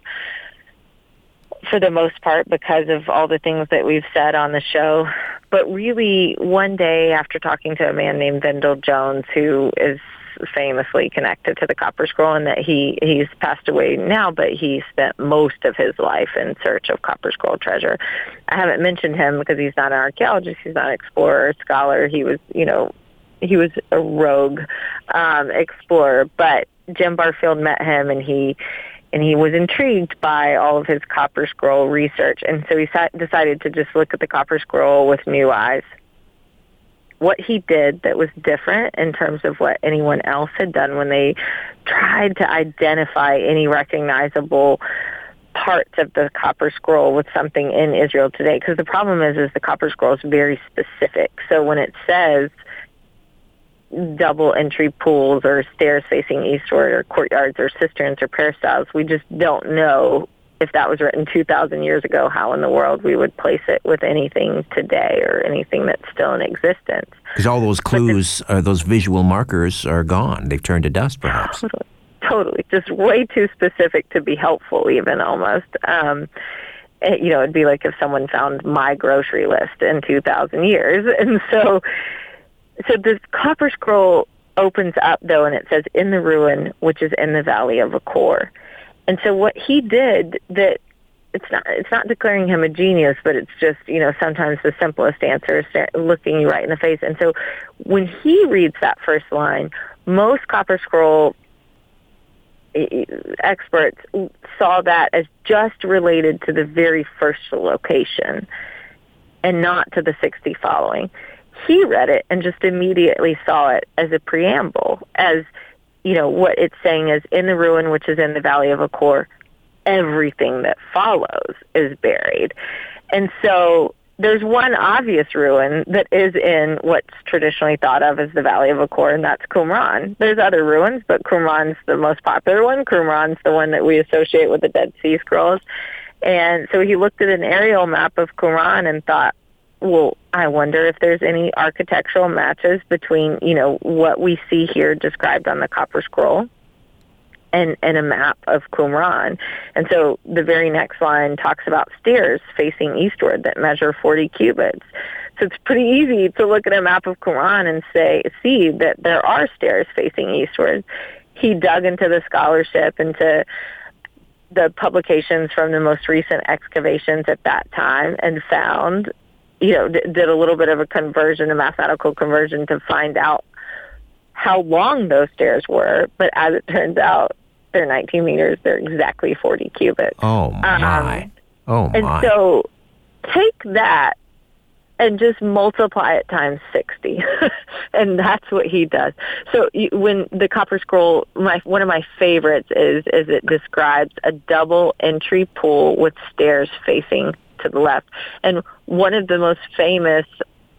for the most part, because of all the things that we've said on the show. But really, one day after talking to a man named Vendell Jones, who is famously connected to the Copper Scroll, and that he he's passed away now, but he spent most of his life in search of Copper Scroll treasure. I haven't mentioned him because he's not an archaeologist, he's not an explorer or scholar. He was, you know, he was a rogue um, explorer. But Jim Barfield met him, and he and he was intrigued by all of his Copper Scroll research, and so he decided to just look at the Copper Scroll with new eyes. what he did that was different in terms of what anyone else had done when they tried to identify any recognizable parts of the Copper Scroll with something in Israel today. Because the problem is, is the Copper Scroll is very specific. So when it says double entry pools or stairs facing eastward or courtyards or cisterns or peristyles, we just don't know if that was written two thousand years ago, how in the world we would place it with anything today or anything that's still in existence.
Because all those clues, the, uh, those visual markers are gone. They've turned to dust, perhaps.
Totally. Totally. Just way too specific to be helpful, even almost. Um, it, you know, it'd be like if someone found my grocery list in two thousand years. And so, so this Copper Scroll opens up, though, and it says, in the ruin, which is in the Valley of Achor. And so what he did, that it's not it's not declaring him a genius, but it's just, you know, sometimes the simplest answer is looking you right in the face. And so when he reads that first line, most Copper Scroll experts saw that as just related to the very first location and not to the sixty following. He read it and just immediately saw it as a preamble, as, you know, what it's saying is, in the ruin, which is in the Valley of Achor, everything that follows is buried. And so there's one obvious ruin that is in what's traditionally thought of as the Valley of Achor, and that's Qumran. There's other ruins, but Qumran's the most popular one. Qumran's the one that we associate with the Dead Sea Scrolls. And so he looked at an aerial map of Qumran and thought, well, I wonder if there's any architectural matches between, you know, what we see here described on the Copper Scroll and, and a map of Qumran. And so the very next line talks about stairs facing eastward that measure forty cubits. So it's pretty easy to look at a map of Qumran and say, see that there are stairs facing eastward. He dug into the scholarship, into the publications from the most recent excavations at that time, and found, you know, d- did a little bit of a conversion, a mathematical conversion, to find out how long those stairs were. But as it turns out, they're nineteen meters. They're exactly forty cubits.
Oh, my.
Um,
oh,
and
my.
And so take that and just multiply it times sixty. And that's what he does. So you, when the Copper Scroll, my one of my favorites is, is it describes a double entry pool with stairs facing to the left. And one of the most famous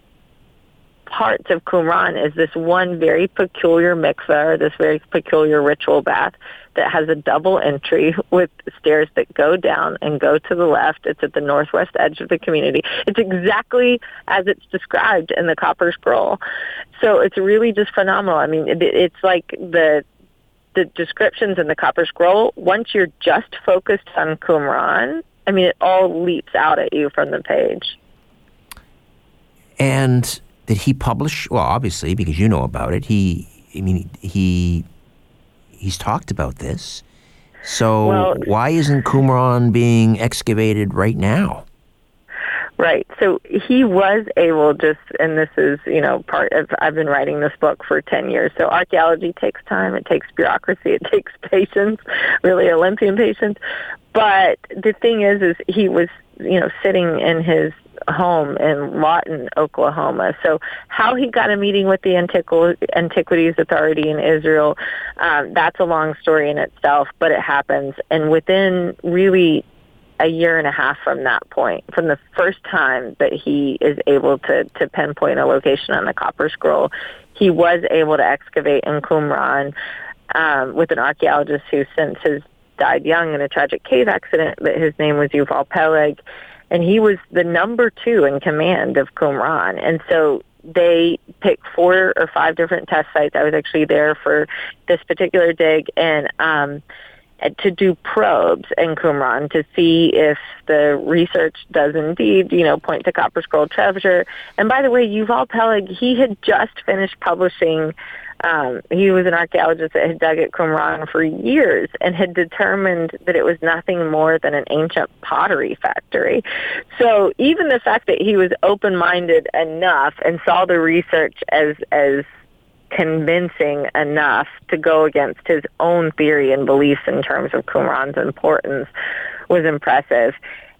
parts of Qumran is this one very peculiar mikveh, or this very peculiar ritual bath that has a double entry with stairs that go down and go to the left. It's at the northwest edge of the community. It's exactly as it's described in the Copper Scroll. So it's really just phenomenal. I mean, it, it's like the the descriptions in the Copper Scroll, once you're just focused on Qumran, I mean, it all leaps out at you from the page.
And did he publish? Well, obviously, because you know about it. He, I mean, he he's talked about this. So
well,
why isn't Qumran being excavated right now?
Right. So he was able just, and this is, you know, part of, I've been writing this book for ten years. So archaeology takes time. It takes bureaucracy. It takes patience, really Olympian patience. But the thing is, is he was, you know, sitting in his home in Lawton, Oklahoma. So how he got a meeting with the Antiqu- Antiquities Authority in Israel, um, that's a long story in itself, but it happens. And within really a year and a half from that point, from the first time that he is able to, to pinpoint a location on the Copper Scroll, he was able to excavate in Qumran um, with an archaeologist who since has died young in a tragic cave accident, but his name was Yuval Peleg, and he was the number two in command of Qumran. And so they picked four or five different test sites. I was actually there for this particular dig, and um, to do probes in Qumran to see if the research does indeed, you know, point to Copper Scroll treasure. And by the way, Yuval Peleg, he had just finished publishing. Um, he was an archaeologist that had dug at Qumran for years and had determined that it was nothing more than an ancient pottery factory. So even the fact that he was open-minded enough and saw the research as as convincing enough to go against his own theory and beliefs in terms of Qumran's importance was impressive.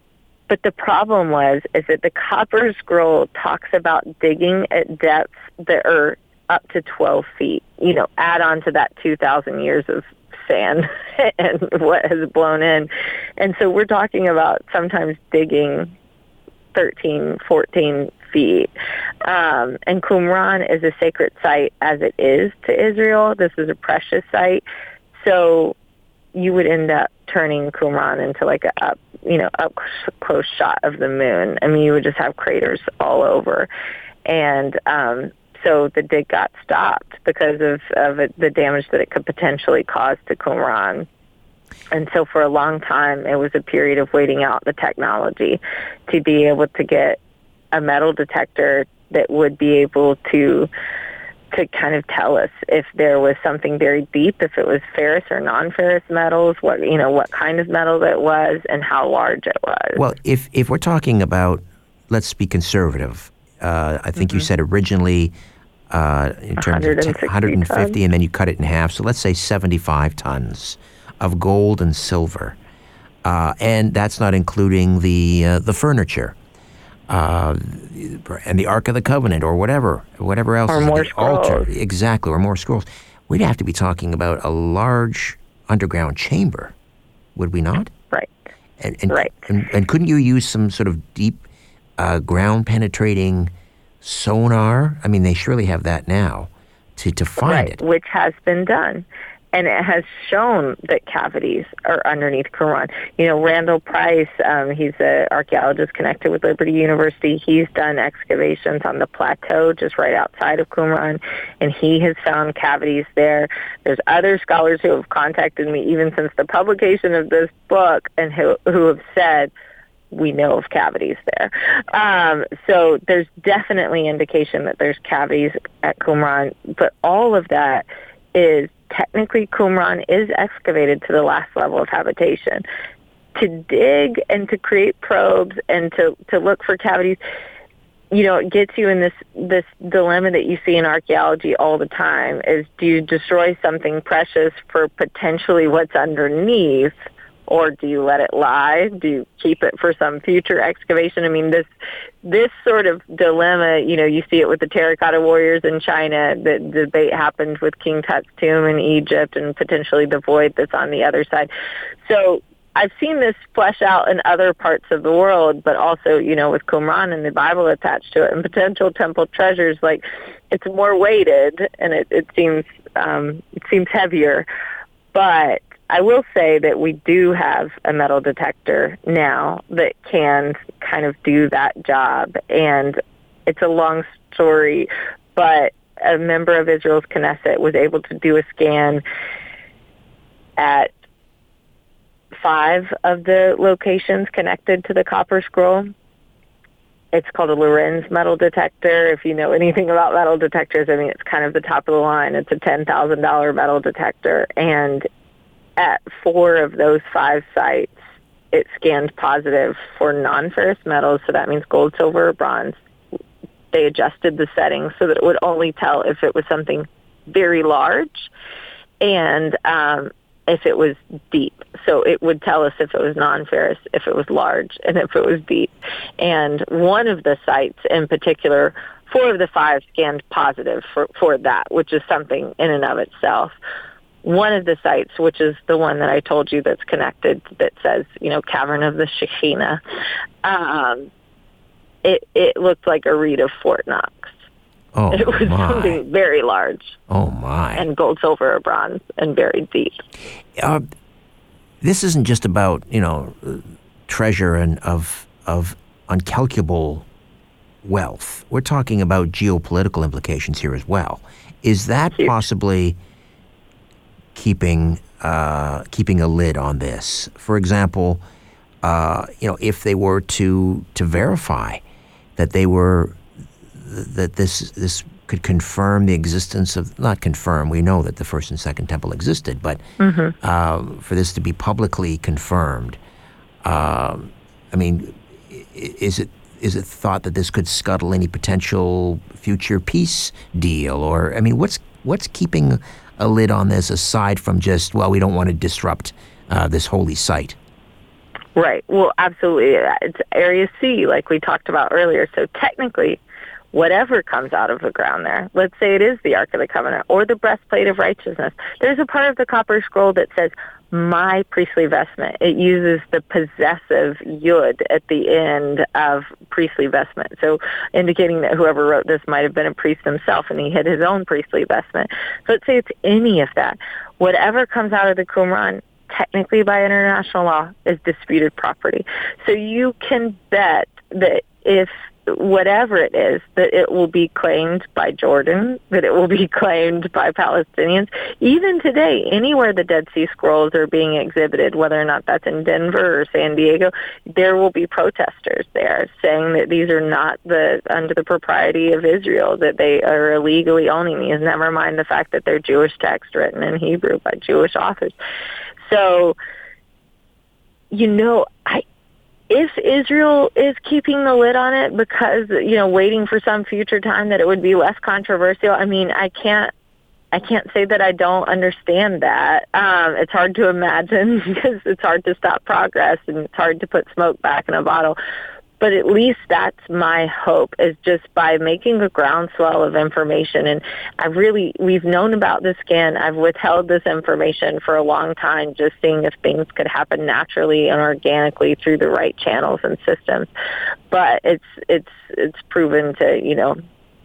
But the problem was is that the Copper Scroll talks about digging at depths that are up to twelve feet. You know, add on to that two thousand years of sand and what has blown in. And so we're talking about sometimes digging thirteen, fourteen feet. Um, and Qumran is a sacred site as it is to Israel. This is a precious site. So you would end up turning Qumran into like a up, you know, up close shot of the moon. I mean, you would just have craters all over. And um, so the dig got stopped because of, of it, the damage that it could potentially cause to Qumran. And so for a long time, it was a period of waiting out the technology to be able to get a metal detector that would be able to to kind of tell us if there was something very deep, if it was ferrous or non-ferrous metals, what you know, what kind of metal that was, and how large it was.
Well, if if we're talking about, let's be conservative. Uh, I think mm-hmm. you said originally uh, in terms of t- one hundred fifty, tons. And then you cut it in half. So let's say seventy-five tons of gold and silver, uh, and that's not including the uh, the furniture. Uh, and the Ark of the Covenant, or whatever, whatever else.
Or
is
more
the
scrolls.
Altar. Exactly, or more scrolls. We'd have to be talking about a large underground chamber, would we not?
Right.
And, and,
right.
And, and couldn't you use some sort of deep, uh, ground-penetrating sonar? I mean, they surely have that now to, to find
right,
it.
Which has been done. And it has shown that cavities are underneath Qumran. You know, Randall Price, um, he's an archaeologist connected with Liberty University. He's done excavations on the plateau just right outside of Qumran, and he has found cavities there. There's other scholars who have contacted me even since the publication of this book and who, who have said, we know of cavities there. Um, so there's definitely indication that there's cavities at Qumran, but all of that is technically Qumran is excavated to the last level of habitation. To dig and to create probes and to, to look for cavities, you know, it gets you in this, this dilemma that you see in archaeology all the time is, do you destroy something precious for potentially what's underneath, or do you let it lie? Do you keep it for some future excavation? I mean, this this sort of dilemma, you know, you see it with the terracotta warriors in China. The debate happened with King Tut's tomb in Egypt and potentially the void that's on the other side. So I've seen this flesh out in other parts of the world, but also, you know, with Qumran and the Bible attached to it and potential temple treasures, like it's more weighted and it, it seems um, it seems heavier. But I will say that we do have a metal detector now that can kind of do that job. And it's a long story, but a member of Israel's Knesset was able to do a scan at five of the locations connected to the Copper Scroll. It's called a Lorenz metal detector. If you know anything about metal detectors, I mean, it's kind of the top of the line. It's a ten thousand dollars metal detector. And at four of those five sites, it scanned positive for non-ferrous metals, so that means gold, silver, or bronze. They adjusted the settings so that it would only tell if it was something very large and um, if it was deep. So it would tell us if it was non-ferrous, if it was large, and if it was deep. And one of the sites in particular, four of the five scanned positive for, for that, which is something in and of itself. One of the sites, which is the one that I told you that's connected, that says, you know, Cavern of the Shekhinah, um, it, it looked like a reed of Fort Knox.
Oh,
it was
my.
something very large.
Oh, my.
And gold, silver, or bronze, and buried deep.
Uh, this isn't just about, you know, treasure and of of uncalculable wealth. We're talking about geopolitical implications here as well. Is that Huge. possibly keeping uh, keeping a lid on this? For example, uh, you know, if they were to to verify that they were that this this could confirm the existence of, not confirm, we know that the first and second temple existed, but mm-hmm. uh, for this to be publicly confirmed, uh, I mean, is it is it thought that this could scuttle any potential future peace deal? Or, I mean, what's what's keeping a lid on this aside from just, well, we don't want to disrupt uh, this holy site?
Right. Well, absolutely. It's Area C, like we talked about earlier. So technically, whatever comes out of the ground there, let's say it is the Ark of the Covenant or the breastplate of righteousness, there's a part of the Copper Scroll that says, my priestly vestment. It uses the possessive yud at the end of priestly vestment. So indicating that whoever wrote this might have been a priest himself and he had his own priestly vestment. So let's say it's any of that. Whatever comes out of the Qumran, technically by international law, is disputed property. So you can bet that if whatever it is, that it will be claimed by Jordan, that it will be claimed by Palestinians. Even today, anywhere the Dead Sea Scrolls are being exhibited, whether or not that's in Denver or San Diego, there will be protesters there saying that these are not the under the propriety of Israel, that they are illegally owning these, never mind the fact that they're Jewish text written in Hebrew by Jewish authors. So, you know, I if Israel is keeping the lid on it because, you know, waiting for some future time that it would be less controversial, I mean, I can't, I can't say that I don't understand that. Um, it's hard to imagine because it's hard to stop progress and it's hard to put smoke back in a bottle. But at least that's my hope, is just by making a groundswell of information. And I really, we've known about this scan. I've withheld this information for a long time, just seeing if things could happen naturally and organically through the right channels and systems. But it's, it's, it's proven to, you know,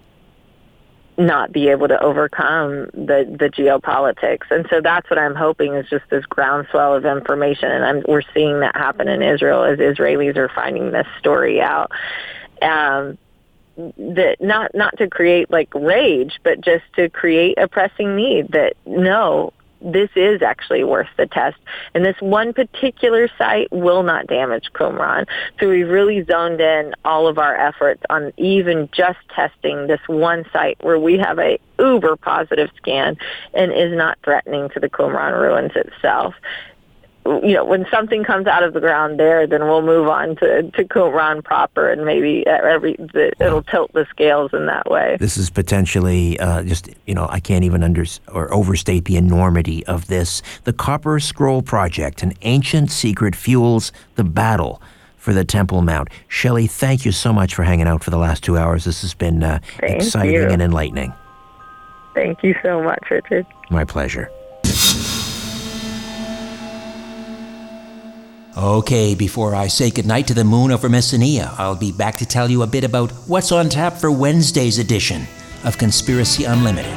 not be able to overcome the, the geopolitics. And so that's what I'm hoping is just this groundswell of information. And I'm, we're seeing that happen in Israel as Israelis are finding this story out. Um, that not, not to create like rage, but just to create a pressing need that, no, this is actually worth the test. And this one particular site will not damage Qumran. So we've really zoned in all of our efforts on even just testing this one site where we have a uber positive scan and is not threatening to the Qumran ruins itself. You know, when something comes out of the ground there, then we'll move on to, to Qumran proper, and maybe every the, it'll tilt the scales in that way.
This is potentially uh, just, you know, I can't even under or overstate the enormity of this. The Copper Scroll Project, an ancient secret, fuels the battle for the Temple Mount. Shelley, thank you so much for hanging out for the last two hours. This has been uh, exciting
you.
and enlightening.
Thank you so much, Richard.
My pleasure. Okay, before I say goodnight to the moon over Messenia, I'll be back to tell you a bit about what's on tap for Wednesday's edition of Conspiracy Unlimited.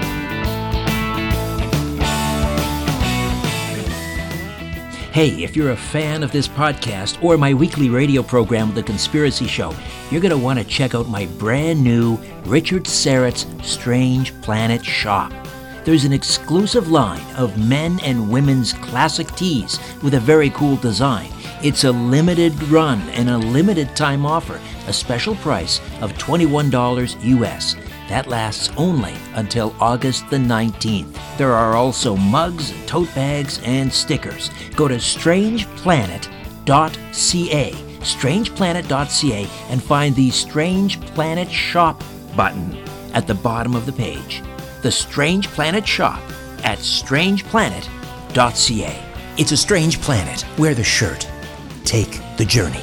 Hey, if you're a fan of this podcast or my weekly radio program, The Conspiracy Show, you're going to want to check out my brand new Richard Syrett's Strange Planet shop. There's an exclusive line of men and women's classic tees with a very cool design. It's a limited run and a limited time offer, a special price of twenty-one dollars U S. That lasts only until August the nineteenth. There are also mugs, tote bags, and stickers. Go to strange planet dot c a, strange planet dot c a, and find the Strange Planet Shop button at the bottom of the page. The Strange Planet Shop at strange planet dot c a. It's a strange planet. Wear the shirt. Take the journey.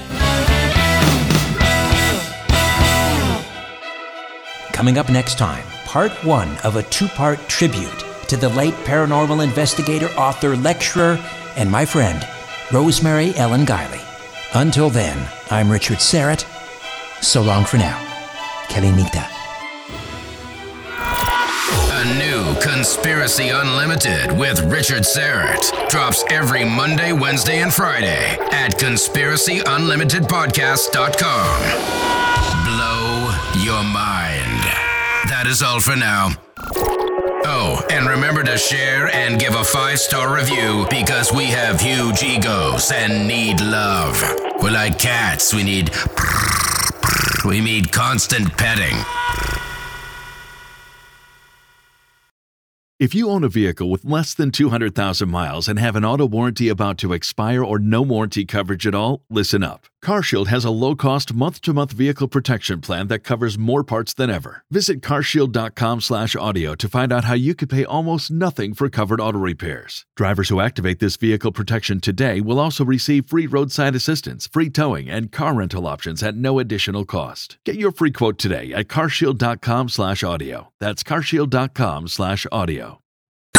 Coming up next time, part one of a two-part tribute to the late paranormal investigator, author, lecturer, and my friend, Rosemary Ellen Guiley. Until then, I'm Richard Syrett. So long for now. Kalinita.
A new Conspiracy Unlimited with Richard Syrett drops every Monday, Wednesday, and Friday at conspiracy unlimited podcast dot com. Blow your mind. That is all for now. Oh, and remember to share and give a five-star review because we have huge egos and need love. We're like cats. We need... We need constant petting.
If you own a vehicle with less than two hundred thousand miles and have an auto warranty about to expire or no warranty coverage at all, listen up. CarShield has a low-cost month-to-month vehicle protection plan that covers more parts than ever. Visit carshield.com slash audio to find out how you could pay almost nothing for covered auto repairs. Drivers who activate this vehicle protection today will also receive free roadside assistance, free towing, and car rental options at no additional cost. Get your free quote today at carshield.com slash audio. That's carshield.com slash audio.